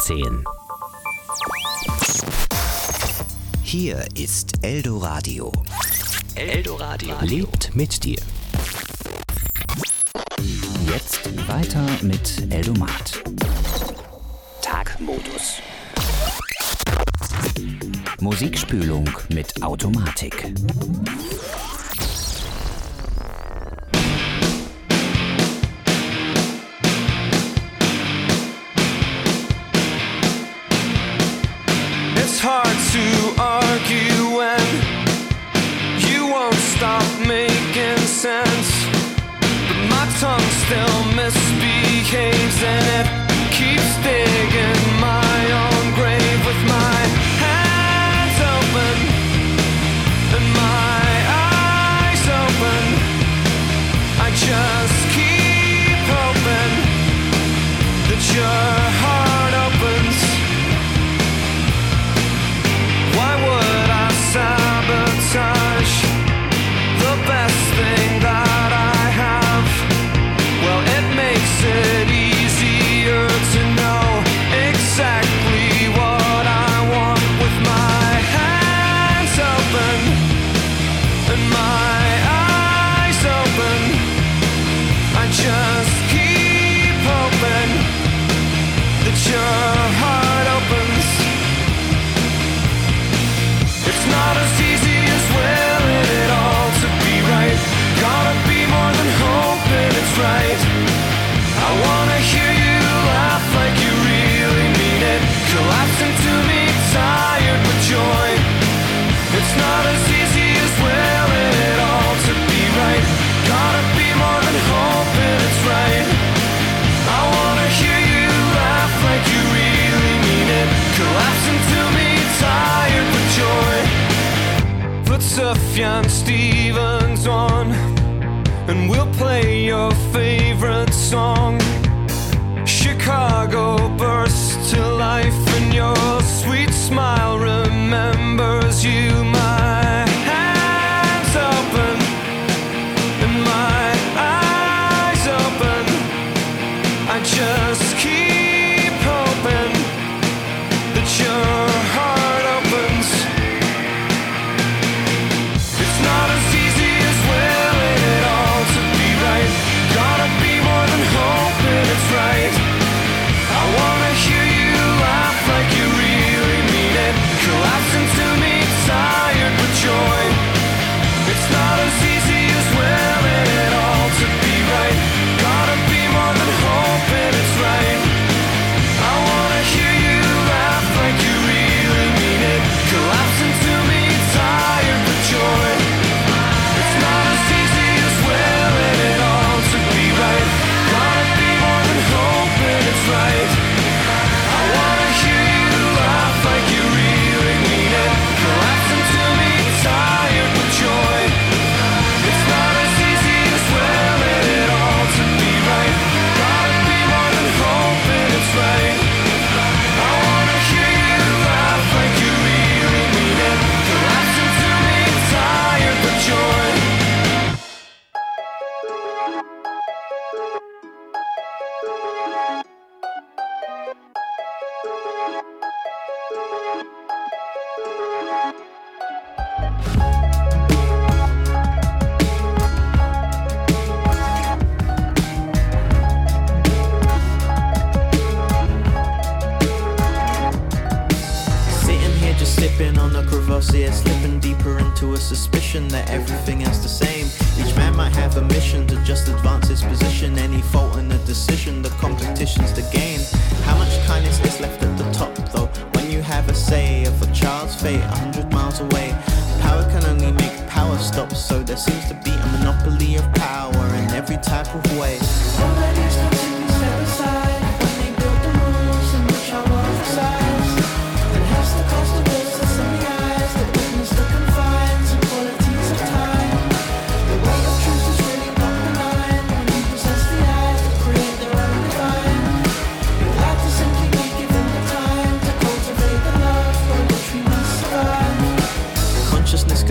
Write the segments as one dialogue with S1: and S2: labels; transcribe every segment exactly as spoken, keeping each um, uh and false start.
S1: zehn. Hier ist Eldoradio. Eldoradio lebt mit dir. Jetzt weiter mit Eldomat. Tagmodus. Musikspülung mit Automatik.
S2: It's hard to argue when you won't stop making sense, but my tongue still misbehaves and it keeps digging my own grave with my hands open and my eyes open. I just keep hoping that your heart opens. Why would I sabotage the best thing that I have? Well, it makes it easier to know exactly what I want with my hands open and my eyes open. I just keep hoping that your heart opens. It's not as easy as willing it all to be right. Gotta be more than hoping it's right. I wanna hear you laugh like you really mean it, collapsing to me tired with joy. It's not as easy as willing it all to be right. Gotta be more than hoping it's right. I wanna hear you laugh like you really mean it, collapsing to me tired with joy. Put Sufjan Stevens on and we'll play your favorite song. Chicago bursts to life and your sweet smile remembers you. My hands open and my eyes open. I just keep hoping that your heart opens. It's not as easy as willing it all to be right. Gotta be more than hoping it's right. I wanna hear you laugh like you really mean it, collapsing to me tired with joy. It's not as easy as willing it all to be right. Gotta be more than hoping it's right. I wanna hear you laugh like you really mean it, collapsing to me tired with joy. It's not as easy as willing it all to be right. Gotta be more than hoping it's right. I wanna hear you laugh like you really mean it, collapsing to me tired with joy. It's not as easy as willing it all to be right. Gotta be more than hoping it's right. I wanna hear you laugh like you really mean it, collapsing to me tired with joy.
S3: Sitting here just sipping on a Courvoisier, slipping deeper into a suspicion that everything else the same. Each man might have a mission to just advance his position. Any fault in the decision, the competition's the game. How much kindness is left at the top though, when you have a say of a child's fate a hundred miles away? Power can only make power stop, so there seems to be a monopoly of power in every type of way.
S4: Somebody's got to be step aside when they build the rules in which I walk the sides. It has to cost the business in the eyes that witness the confines and qualities of time. The weight of truth is really not benign when you possess the eyes that create their own divine. We'd like to simply be given the time to cultivate the love by which we must survive.
S3: Consciousness could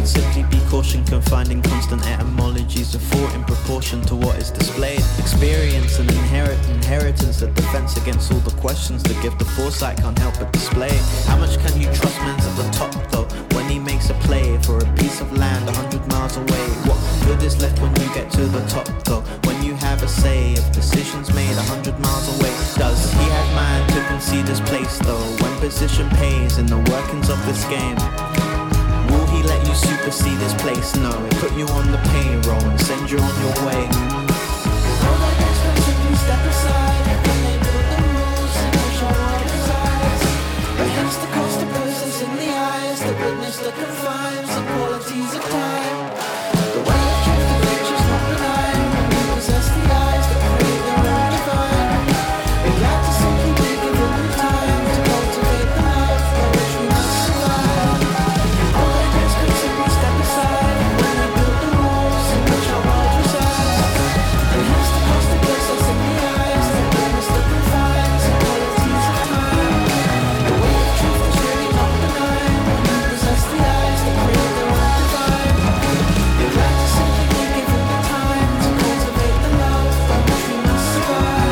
S3: simply be caution, confined in constant etymologies of thought in proportion to what is displayed. Experience and inherit inheritance, a defense against all the questions that give the foresight can't help but display. How much can you trust man's at the top though, when he makes a play for a piece of land a hundred miles away? What good is left when you get to the top though, when you have a say of decisions made a hundred miles away? Does he have mind to concede his place though, when position pays in the workings of this game? Will he let you supersede his place? No, he'll put you on the payroll and send you on your way.
S4: All the experts simply step aside when they build the rules in which our world resides. But hence the cost of persons in the eyes that witness the confines and qualities of time. The way of truth and nature's not benign when you possess the eyes that create their own divine. Be glad to simply be given the time to cultivate the love by which we must survive. All the experts simply step aside when they build the rules in which our world resides. And hence the cost of persons in the eyes that witness the confines and qualities of time. The way of truth is really not benign when you possess the eyes that create their own divine. Be glad to simply be given the time to cultivate the love by which we must survive.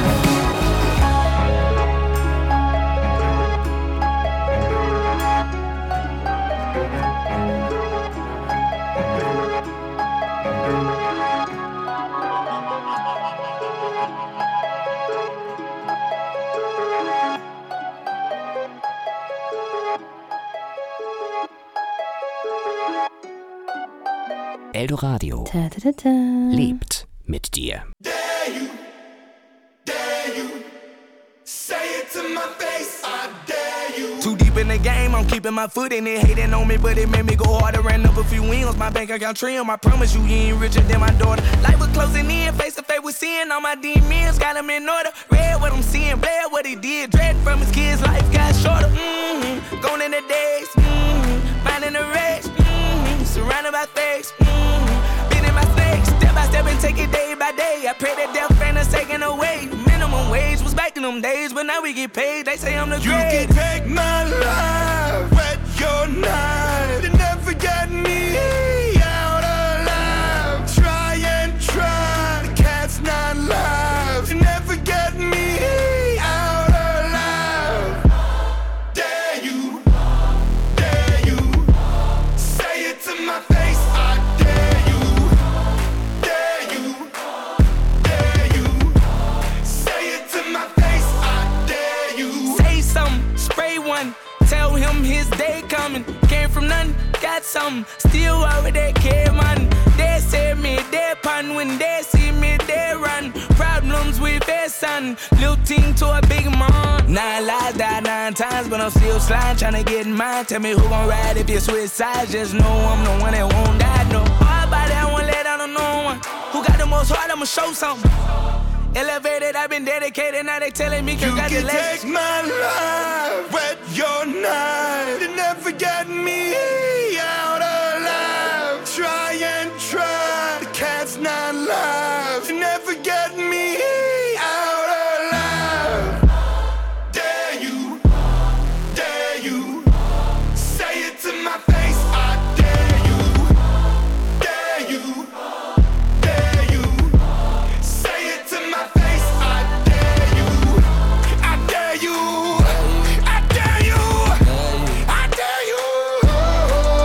S1: Eldoradio
S5: Ta -ta -ta -ta.
S1: lebt mit dir.
S2: Dare you, dare you, say it to my face, I dare you. Too deep in the game, I'm keeping my foot in it. Hating on me, but it made me go harder. Ran up a few wins, my bank account trim. I promise you, you ain't richer than my daughter. Life was closing in, face to face with sin. All my demons got them in order. Read what I'm seeing, bled what he did. Dread from his kids, life got shorter. Mm-hmm, going in the days, mm-hmm, finding the rage, mm-hmm, surrounded by fakes, mm-hmm, beating my snakes, step by step and take it day by day. I pray that death ain't us taken away. Minimum wage was back in them days, but now we get paid. They say I'm the great. You can take my life, wet your knife. You never get me out alive. Try and try, the cat's not live. You never get me out alive. Dare you, dare you, say it to my face, I dare you. Dare you, dare you, say it to my face, I dare you. Say something, spray one, tell him his day coming. Came from nothing, got something, still already care man. They say me, they pun, when they see me, they run. Problems with their son, little team to a big mom. Nine lives, died nine times, but I'm still sliding, trying to get in mine. Tell me who gon' ride if you switch sides, just know I'm the one that won't die, no. Hard body, I won't let down on no one. Who got the most heart, I'ma show something. Elevated, I've been dedicated, now they telling me congratulations. You can take my life, wet your knife. You never get me out alive. Try and try, the cat's not live. You never get me out alive. Dare you, dare you, say it to my face, I dare you. Dare you, dare you, say it to my face, I dare you. I dare you, I dare you, I dare you.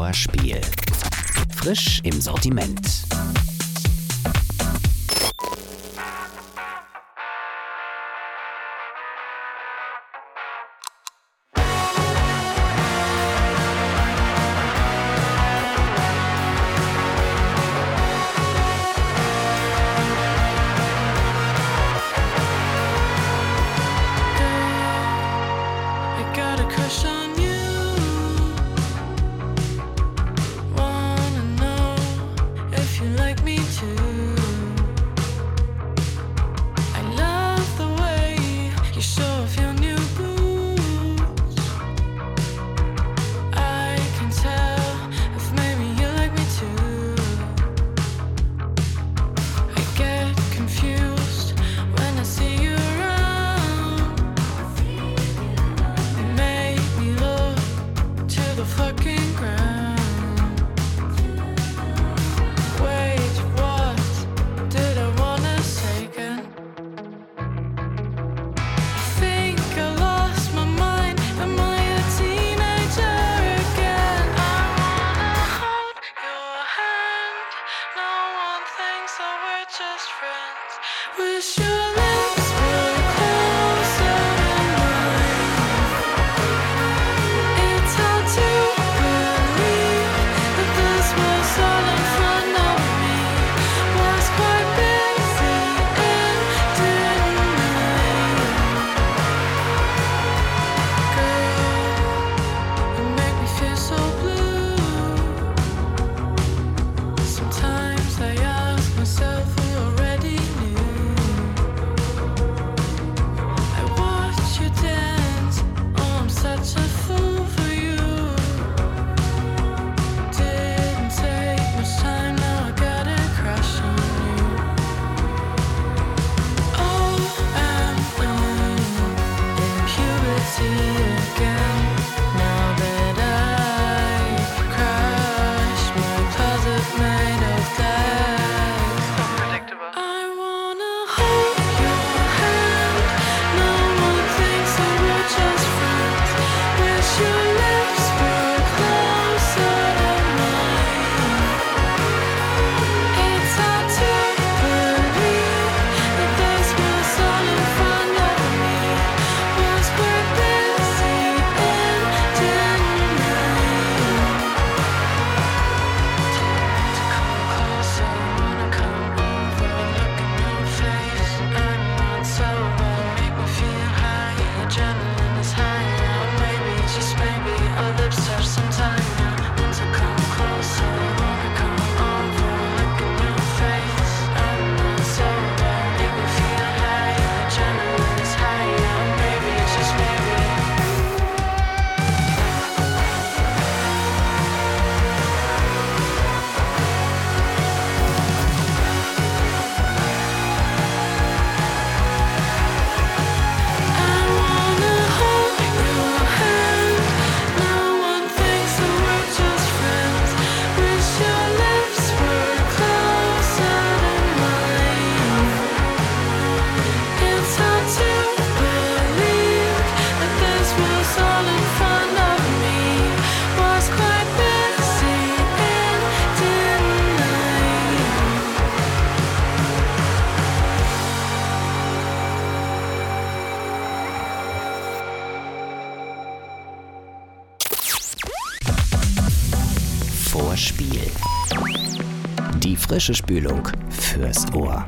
S1: Vorspiel. Frisch im Sortiment. Vorspiel. Die frische Spülung fürs Ohr.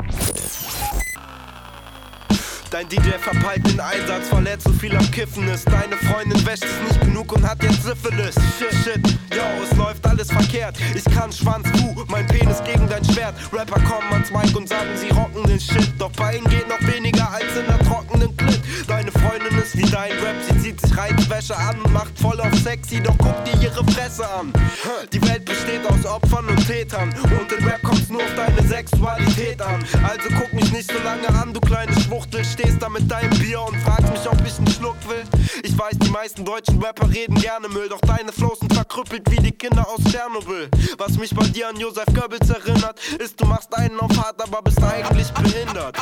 S5: Dein D J verpeilt den Einsatz, weil er zu viel am Kiffen ist. Deine Freundin wäscht es nicht genug und hat jetzt Syphilis. Shit, shit, yo, es läuft alles verkehrt. Ich kann Schwanz, du, mein Penis gegen dein Schwert. Rapper kommen ans Mic und sagen, sie rocken den Shit. Doch bei ihnen geht noch weniger als in der trockenen Klit. Deine Freundin ist wie dein Rap, sie zieht sich Reizwäsche an und macht voll auf sexy, doch guck dir ihre Fresse an. Die Welt besteht aus Opfern und Tätern und in Rap kommt's nur auf deine Sexualität an. Also guck mich nicht so lange an, du kleine Schwuchtel. Stehst da mit deinem Bier und fragst mich, ob ich einen Schluck will. Ich weiß, die meisten deutschen Rapper reden gerne Müll, doch deine Flows sind verkrüppelt wie die Kinder aus Tschernobyl. Was mich bei dir an Joseph Goebbels erinnert, ist, du machst einen auf hart, aber bist eigentlich behindert.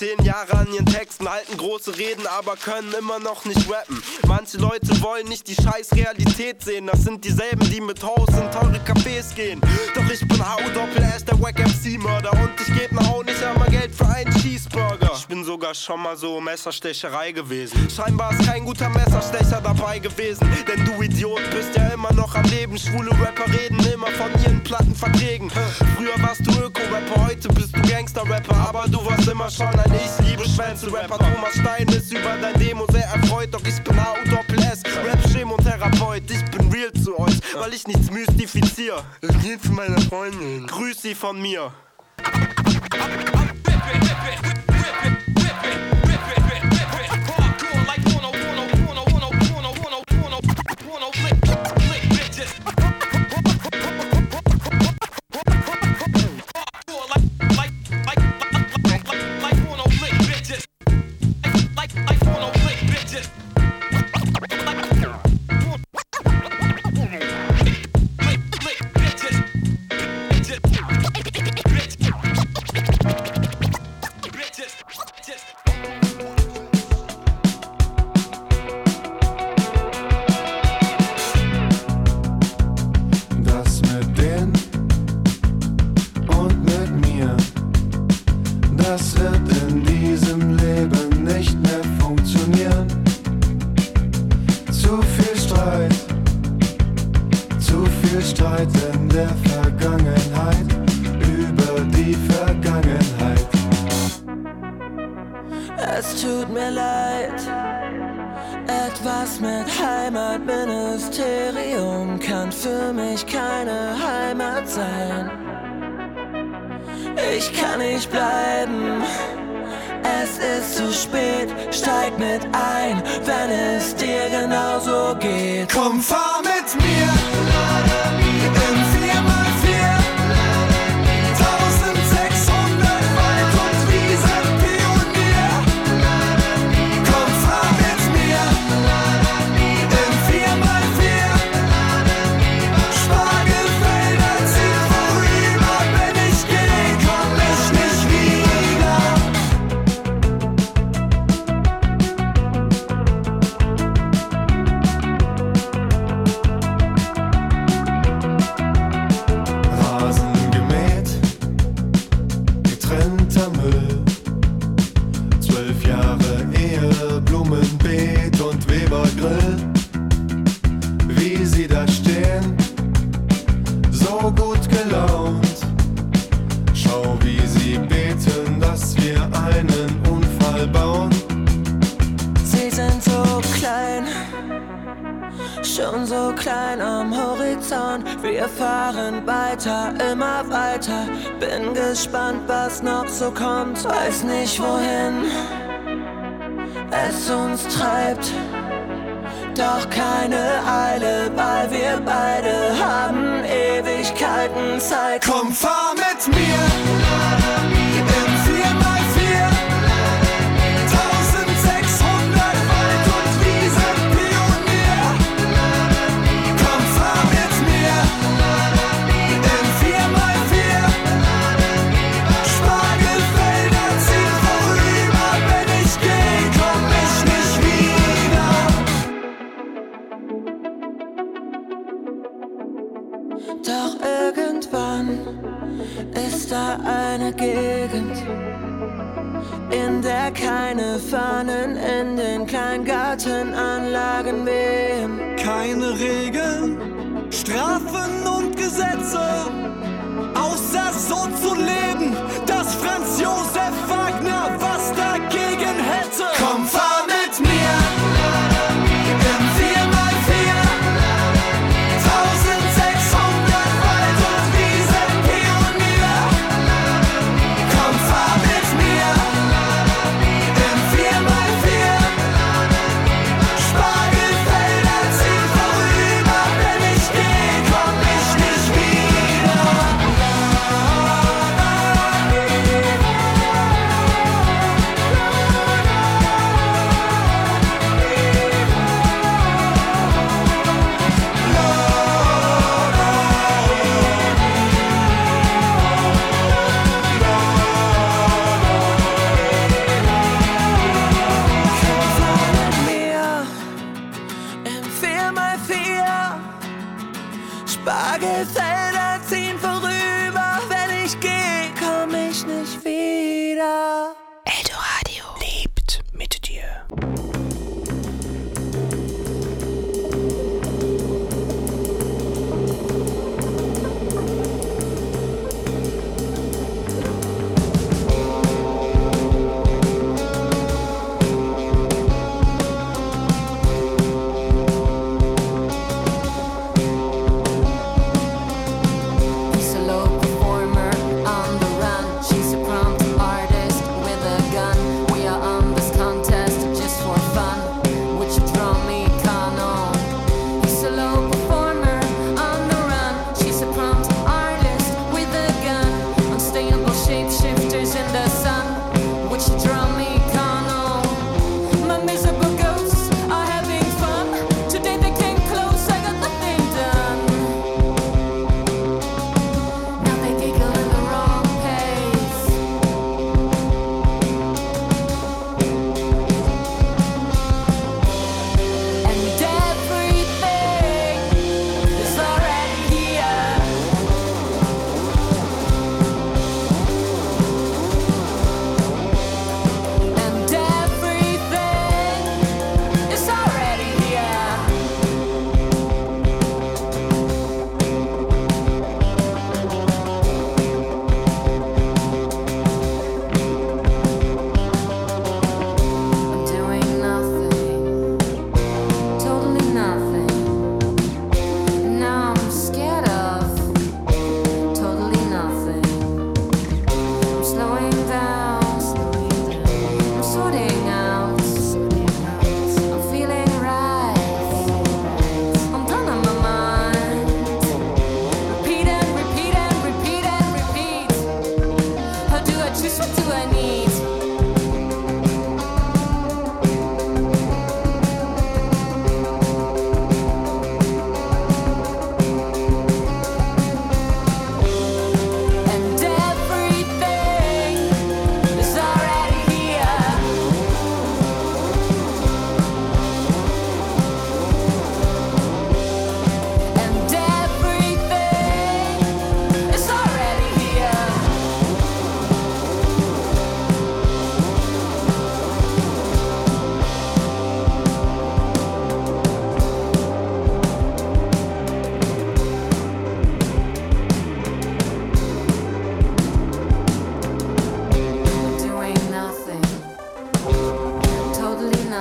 S5: zehn Jahre an ihren Texten, halten große Reden, aber können immer noch nicht rappen. Manche Leute wollen nicht die scheiß Realität sehen, das sind dieselben, die mit Haus in teure Cafés gehen. Doch ich bin H U Doppel S, der Wack M C-Mörder, und ich geb mir auch nicht einmal Geld für einen Cheeseburger. Ich bin sogar schon mal so Messerstecherei gewesen. Scheinbar ist kein guter Messerstecher dabei gewesen, denn du Idiot bist ja immer noch am Leben. Schwule Rapper reden immer von ihren Plattenverträgen. Früher warst du Öko-Rapper, heute bist du Gangster-Rapper, aber du warst immer schon ein Ich liebe Schwänze-Rapper. Thomas Stein ist über dein Demo sehr erfreut, doch ich bin H U Doppel S, Rap-Chemotherapeut. Ich bin real zu euch, weil ich nichts mystifizier. Es geht zu meiner Freundin, grüß sie von mir.
S4: Ich kann nicht bleiben, es ist zu spät, steig mit ein, wenn es dir genauso geht. Komm, fahr mit mir im vier mal vier, eintausendsechshundert Wald- und Wiesenpionier. Komm, fahr mit mir im vier mal vier, Spargelfelder ziehen vorüber, wenn ich geh, komm ich nicht wieder. Rasen gemäht, getrennter Müll, zwölf Jahre Ehe, Blumenbeet und Webergrill. Wie sie da stehen, so gut gelaunt. Schau, wie sie beten, dass wir einen Unfall bauen. Sie sind so klein, schon so klein am Horizont. Wir fahren weiter, immer weiter. Bin gespannt, was noch so kommt. Weiß nicht, wohin es uns treibt. Doch keine Eile, weil wir beide haben Ewigkeiten Zeit. Komm, fahr mit mir im vier mal vier, eintausendsechshundert Wald- und Wiesenpionier. Komm, fahr mit mir im vier mal vier, Spargelfelder ziehen vorüber, wenn ich geh, komm ich nicht wieder. Doch irgendwann ist da eine Gegend, in der keine Fahnen in den Kleingartenanlagen wehen.
S6: Keine Regeln, Strafen und Gesetze, außer so zu leben, dass Franz Josef Wagner was dagegen hätte.
S4: Komm, fahr mit mir im vier mal vier, eintausendsechshundert Wald- und Wiesenpionier. Komm, fahr mit mir im vier mal vier, Spargelfelder ziehen vorüber, wenn ich geh, komm ich nicht wieder.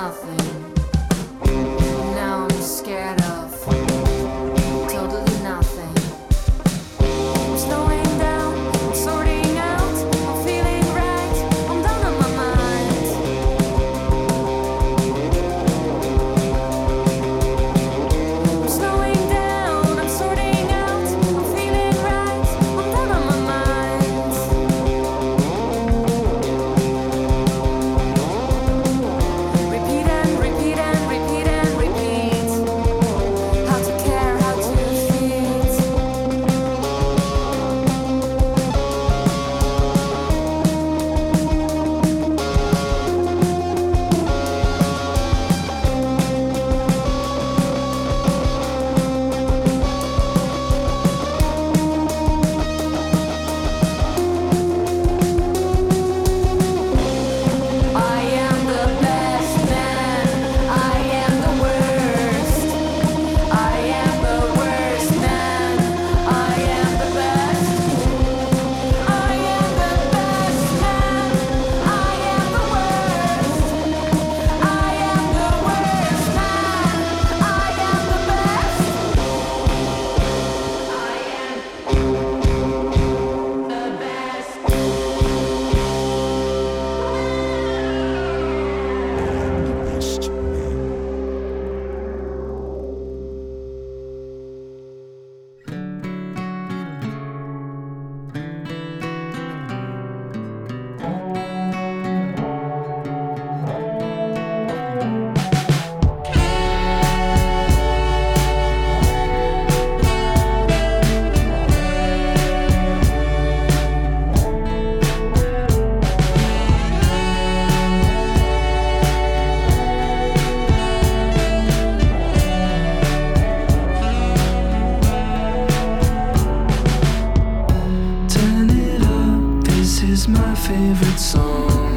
S7: favorite song.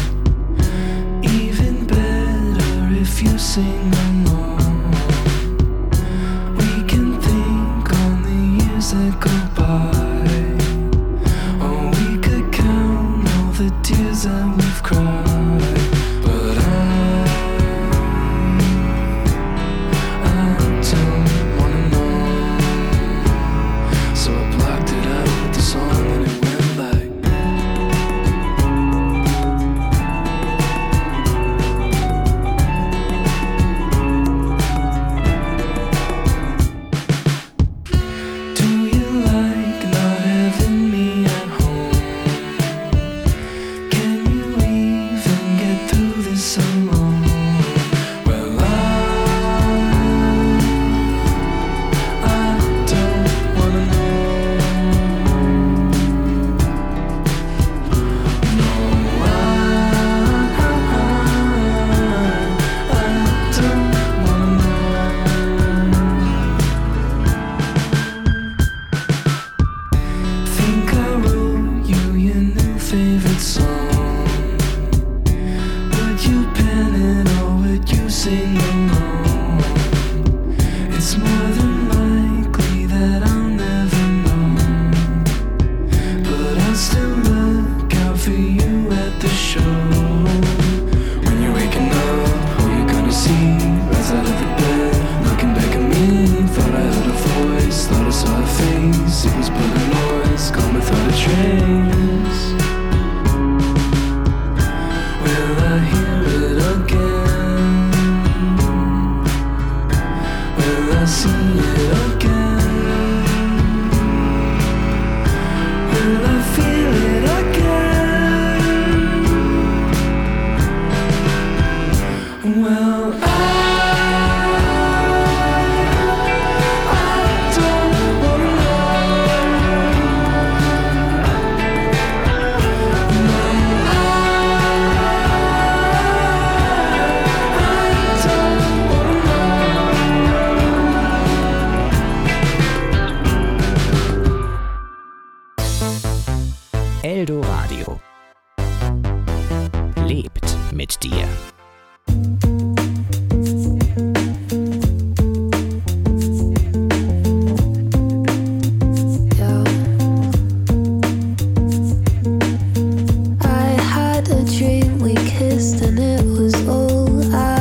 S7: Even better if you sing along. We can think on the years that go by, or we could count all the tears that we've cried. But I, I don't wanna know, so I blocked it out with the song and it went like.
S1: Eldoradio lebt mit dir.
S8: I had a dream, we kissed and it was all I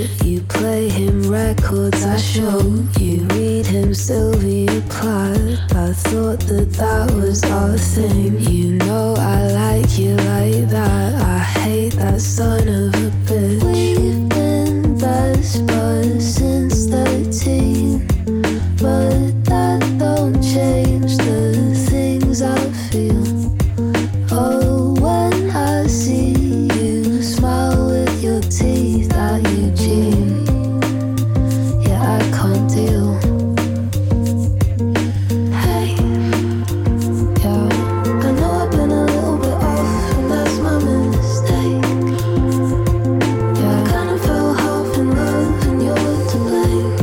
S8: you. You play him records, I show you. Read him Sylvia Plath. I thought that that was our thing. You know I like you like that. I hate that son of a bitch. We've been best buds since thirteen, but that don't change the things I feel. Oh, when I see you smile with your teeth at Eugene, yeah, I can't deal. Hey, yeah, I know I've been a little bit off, and that's my mistake. Yeah, I kinda fell half in love, and you're to blame.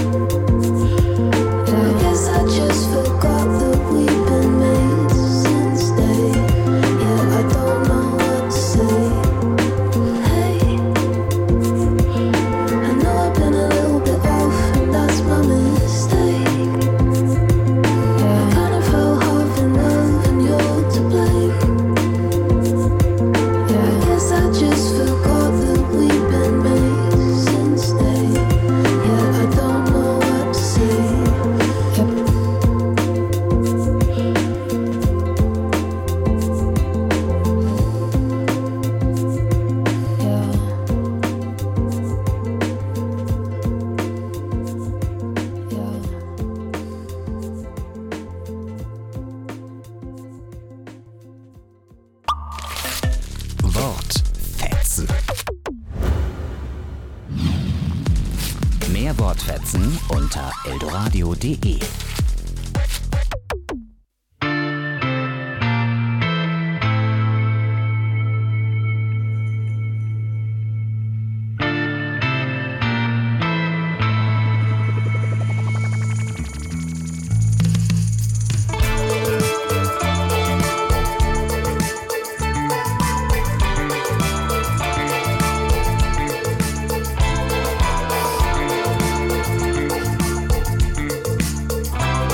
S8: Yeah, I guess I just forgot that we've been made since day. Yeah, I don't know what to say. Hey, I know I've been a little bit off, and that's my mistake. Yeah, I kinda fell half in love, and you're to blame. Yeah, I guess I just forgot that we've been made since day. Yeah, I don't know what to say. Yep. Yeah. Yeah.
S1: Wortfetzen. Mehr Wortfetzen unter eldoradio punkt de.
S8: Yeah.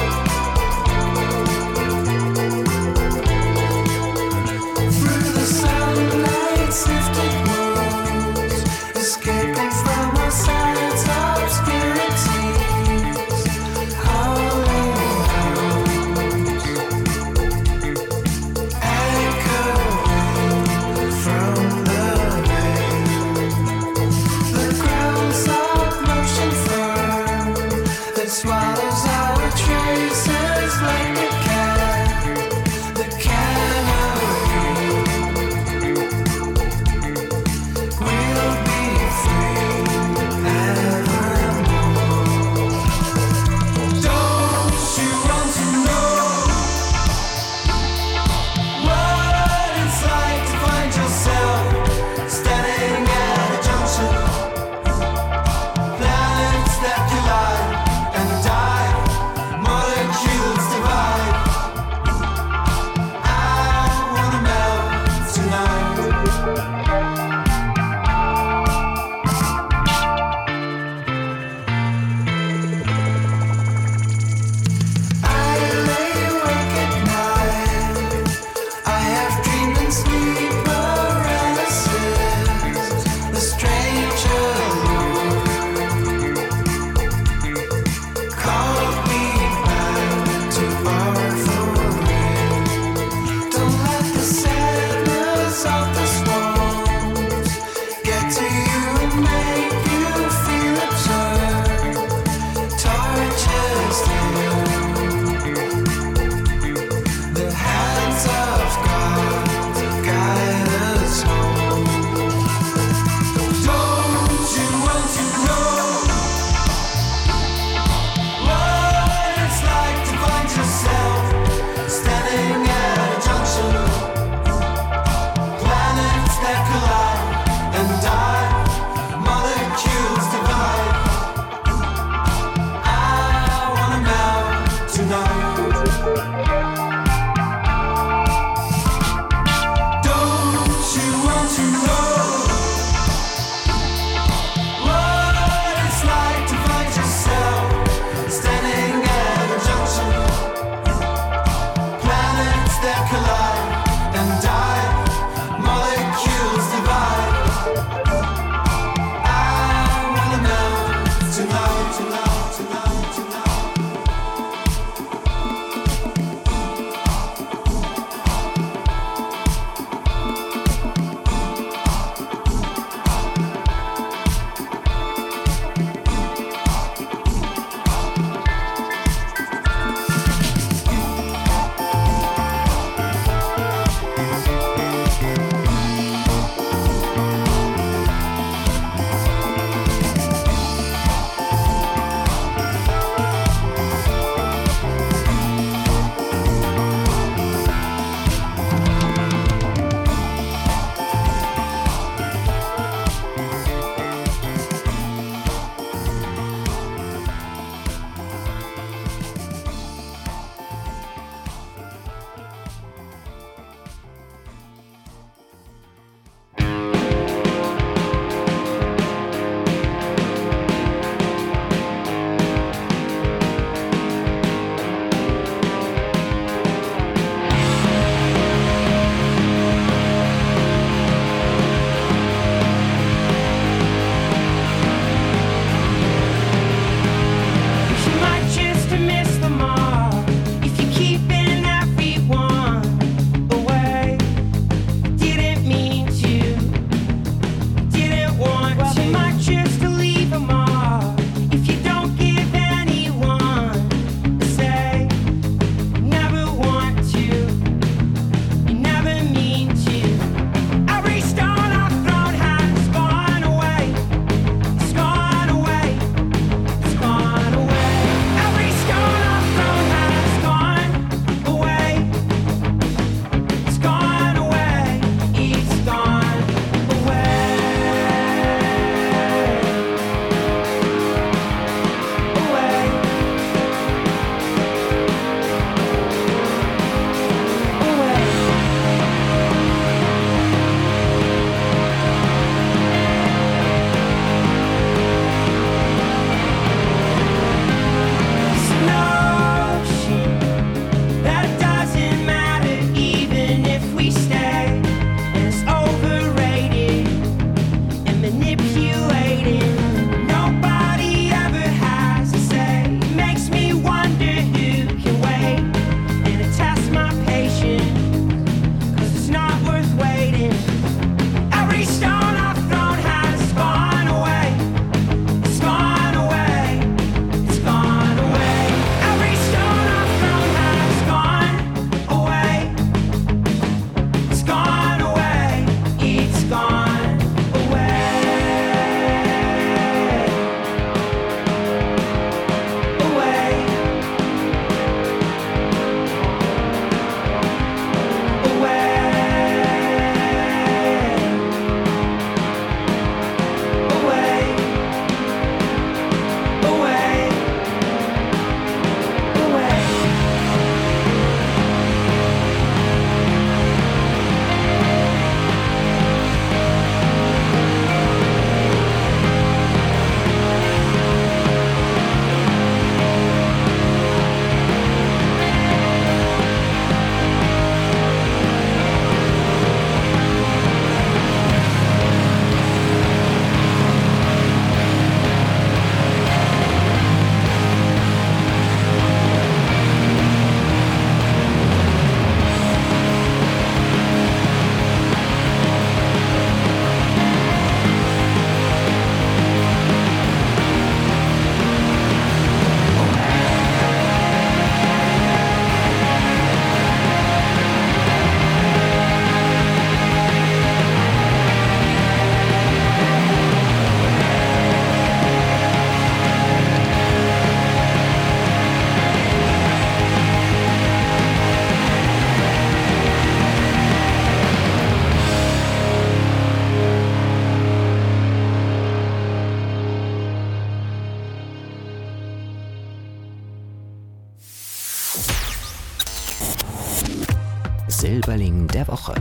S1: Silberling der Woche.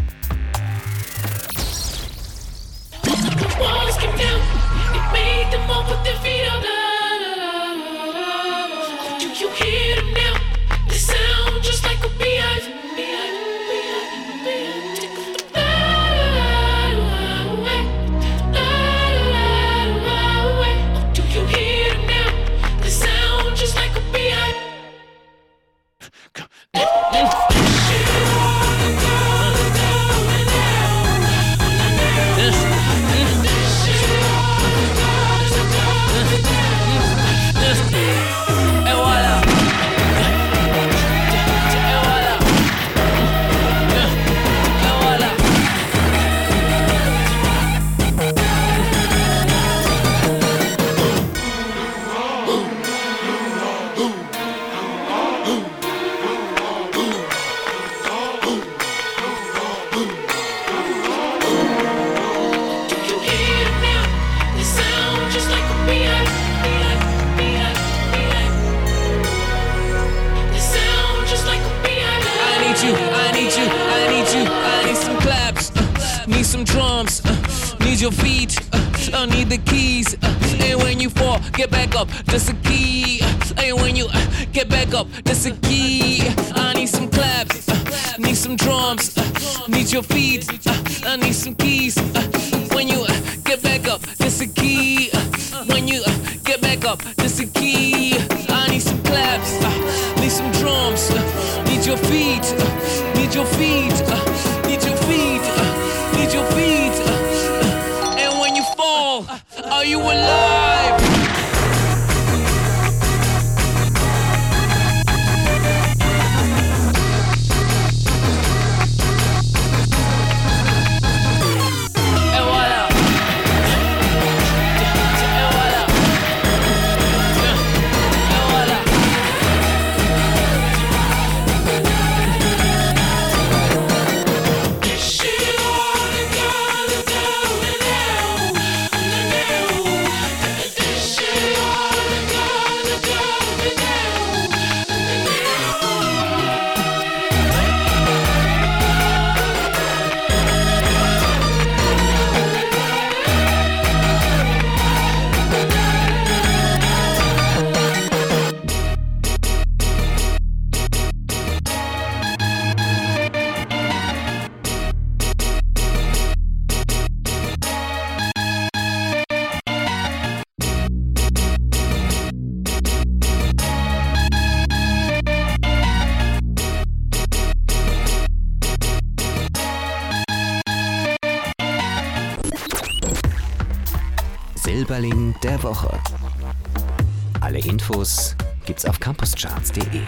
S9: Walls came down, it made them all put their feet up. Oh, do you hear them now? They sound just like a beehive. Beehive, beehive, beehive. Tickle the bad away. Oh, do you hear them now? They sound just like a beehive.
S10: Some drums, uh, need your feet, uh, I need the keys, uh, and when you fall, get back up, that's a key, uh, and when you uh, get back up, that's a key, I need some claps, uh, need some drums, uh, need your feet, uh, I need some keys, uh, when you uh, get back up, that's a key, uh, when you uh, get back up, that's a key, I need some claps, uh, need some drums, uh, need your feet, uh, need your feet, uh, need your feet, uh, need your feet, uh, uh, and when you fall, are you alive?
S1: Silberling der Woche. Alle Infos gibt's auf campuscharts punkt de.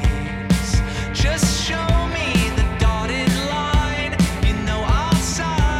S2: Just show me the dotted line. You know I'll sign.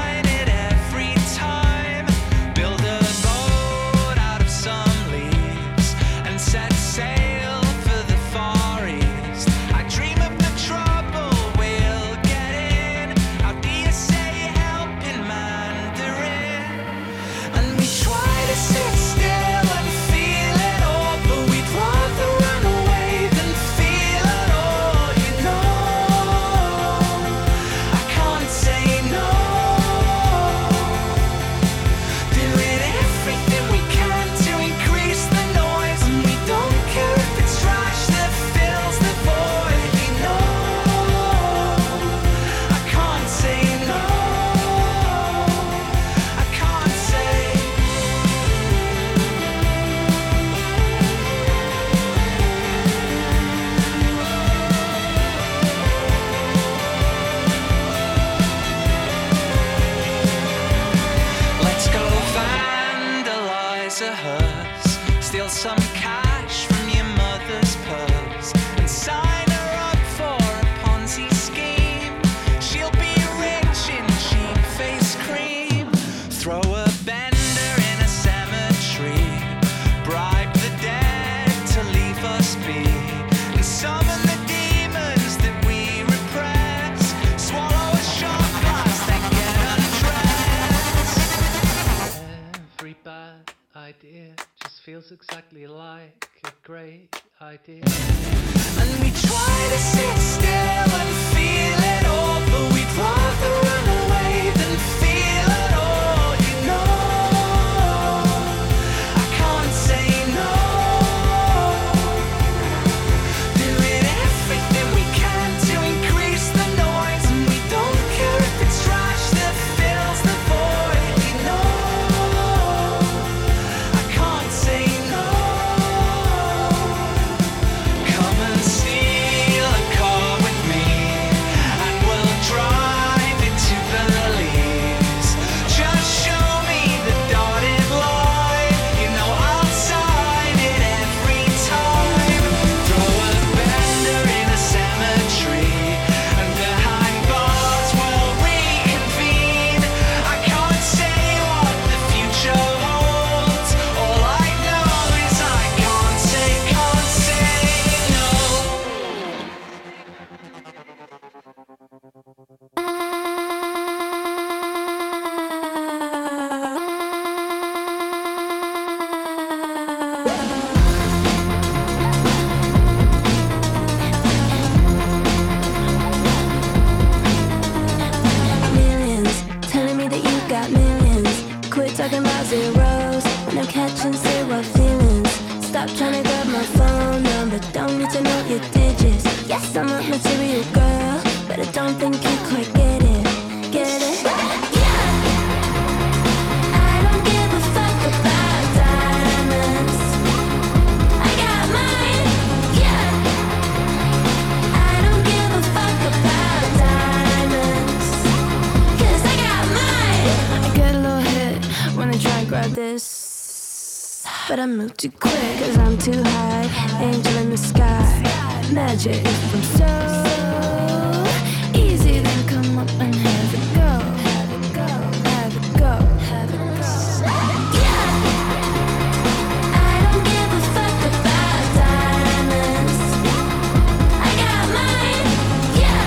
S11: exactly like a great idea.
S9: And we try to sit still and feel it all, but we'd rather run away than feel it all, you know. I can't say no. Doing everything we can to increase the noise, and we don't care if it's trash that fills the void, you know. I can't say no. Come and steal a car with me, and we'll drive it to Belize. Just show me the dotted line, you know I'll sign it every time. Throw a bender in a cemetery, and behind bars we'll reconvene. I can't say what the future holds. All I know is I can't say, can't say no.
S8: Millions, telling me that you got millions. Quit talking about zeros when I'm catching zero feelings. Stop trying to grab my phone number, don't need to know your digits. Yes, I'm a material girl, but I don't think you quite get it. Get it? Yeah! I don't give a fuck about diamonds. I got mine. Yeah! I don't give a fuck about diamonds, 'cause I got mine. I get a little hit when I try and grab this, but I move too quick, 'cause I'm too high. Angel in the sky, magic. If I'm so easy, then come up and have it go. Have it go, have it go, have it go. Yeah! I don't give a fuck about diamonds. I got mine. Yeah!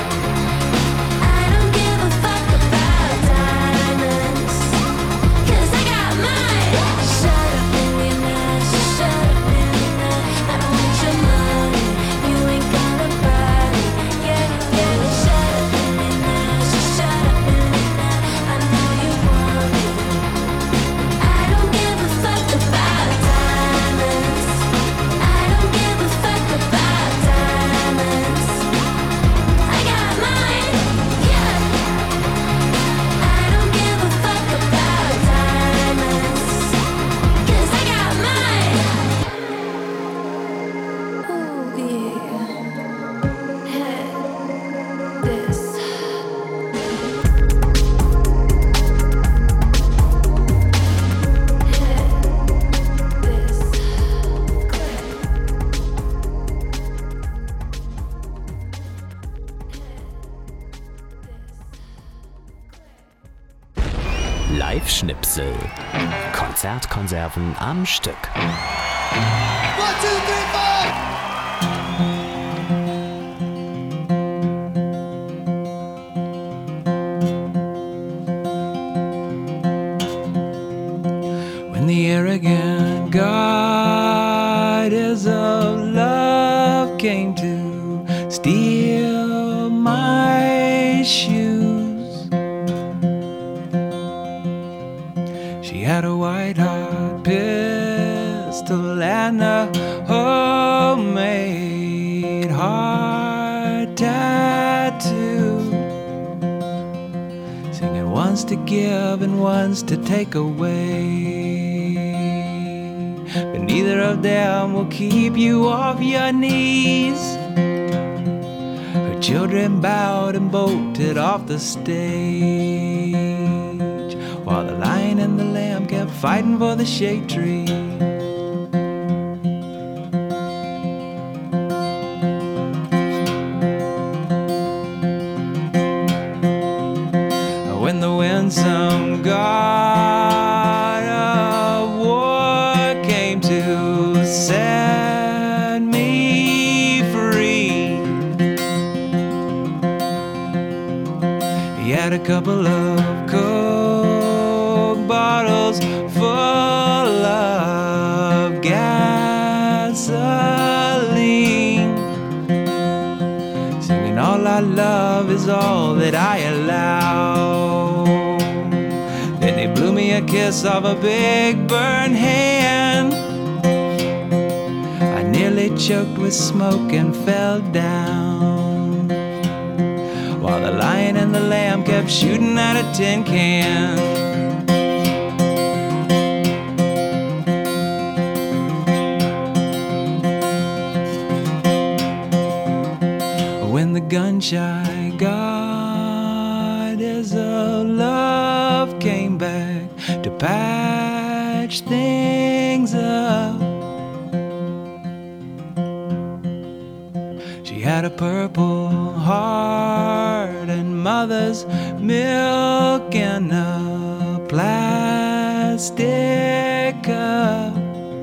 S8: I don't give a fuck about diamonds, 'cause I got mine. Shut up, millionaire, shut up, millionaire. I don't want your money, you ain't gonna buy me. Yeah, yeah, shut up, millionaire, shut up, millionaire. I know you want me. I don't give a fuck about diamonds. I don't give a fuck about diamonds. I got mine. Yeah. I don't give a fuck about diamonds, 'cause I got mine. Ooh, yeah. Hey, this.
S1: Live-Schnipsel. Konzertkonserven am Stück.
S6: One, two, three, four!
S7: When the arrogant goddess of love came to steal my shoes, she had a white hot pistol and a homemade heart tattoo, singing once to give and once to take away. But neither of them will keep you off your knees. Her children bowed and bolted off the stage, while the lion and the lamb kept fighting for the shade tree. When the winsome god of war came to set me free, he had a couple of Coke bottles full of
S12: all I love is all that I allow. Then he blew me a kiss of a big burnt hand. I nearly choked with smoke and fell down, while the lion and the lamb kept shooting at a tin can. When the gun-shy goddess of love came back to patch things up, she had a purple heart and mother's milk in a plastic cup,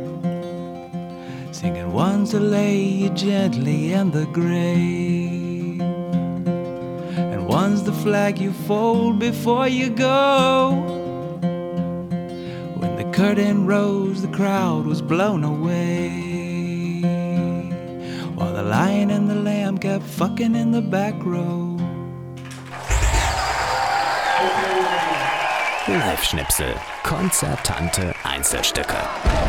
S12: singing ones to lay you gently in the grave, and one's the flag you fold before you go. When the curtain rose, the crowd was blown away, while the lion and the lamb kept fucking in the back row.
S1: Live-Schnipsel, konzertante Einzelstücke.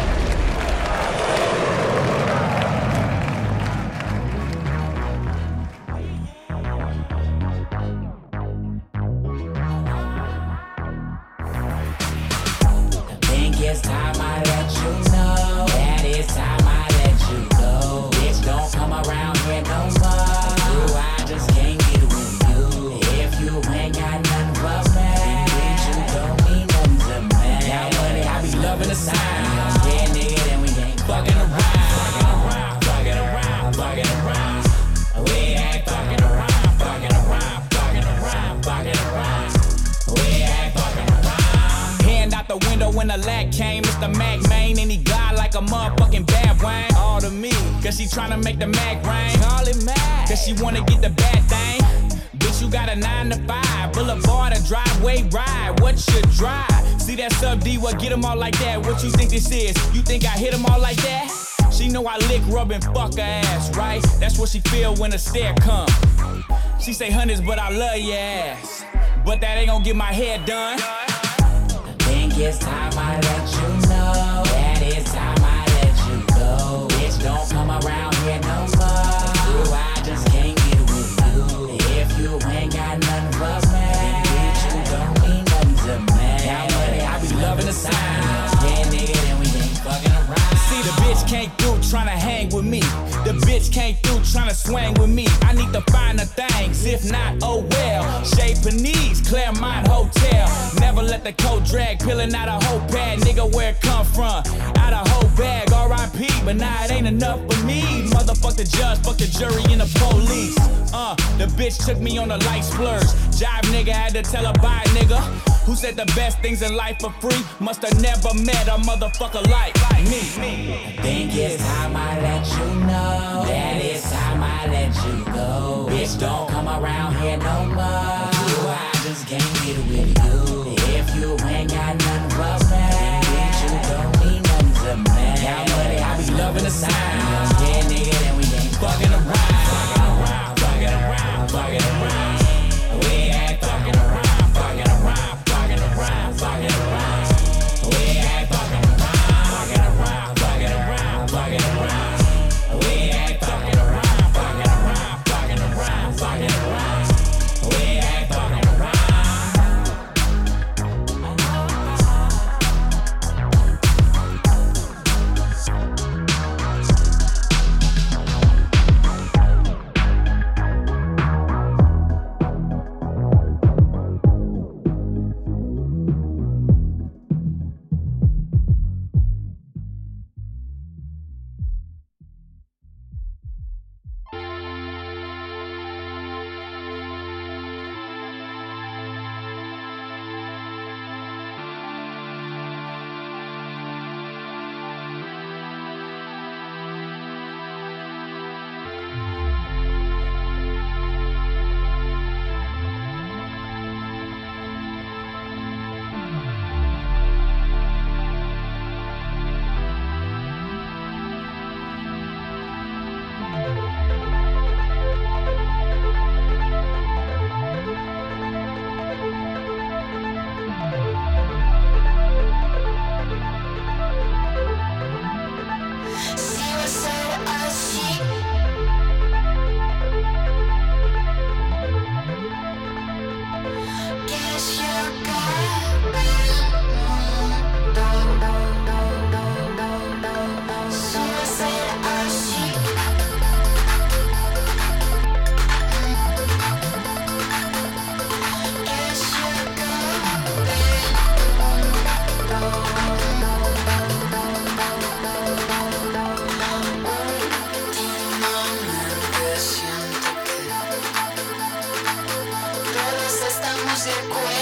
S13: It's time I let you know that it's time I let you go. Bitch, don't come around here no more. Ooh, I just can't get with you. If you ain't got nothing but me, bitch, you don't mean nothing to me. Now, buddy, I be loving the sound. Yeah, nigga, then we ain't fucking around. Fucking around, fucking around, fucking around. We ain't fucking around, fucking around, fucking around, fucking around. We ain't fucking around.
S14: Hand out the window when the lack came, Mister Mac Main, and he glide like a motherfucking bad wine. All to me, cause she tryna make the Mac rain. Call it Mac, cause she wanna get the bad thing. Bitch, you got a nine to five, boulevard, a driveway ride. What should drive? See that sub D, what get them all like that? What you think this is? You think I hit them all like that? She know I lick, rub, and fuck her ass, right? That's what she feel when a stare come. She say hundreds, but I love your ass. But that ain't gon' get my hair done.
S13: Think it's time I let you know that it's time I let you go. Bitch, don't come around here no more. Ooh, I just can't get with you. If you ain't got nothing but me, bitch, you don't mean nothing to me. Now, buddy, I be loving the sound. Yeah, nigga, then we ain't fucking around.
S14: See, the bitch came through tryna hang with me. The bitch came through tryna swing with me. I need to find the things, if not, oh well. Chez Panisse, Claremont Hotel. Never let the coat drag, peeling out a whole pad. Nigga, where it come from? Out a whole bag, R I P, but nah, it ain't enough for me. Motherfuck the judge, fuck the jury and the police. Uh, the bitch took me on a light splurge. Jive nigga had to tell her bye, nigga. Who said the best things in life are free? Must have never met a motherfucker like, like me.
S13: I think it's time I let you know that it's time I let you go. Bitch, don't come around here no more. Ooh, I just can't get with you. If you ain't got nothing but me, bitch, you don't mean nothing to me. Now, buddy, I be loving the sound. Yeah, nigga, then we ain't fucking around. Fucking around, fucking around, fucking around. We ain't fucking around, fucking around, fucking around, fucking around. We ain't fucking around, fucking around, fucking around, fucking around. We ain't fucking around, fucking around, fucking around, fucking around. We ain't fucking around.
S15: consequence.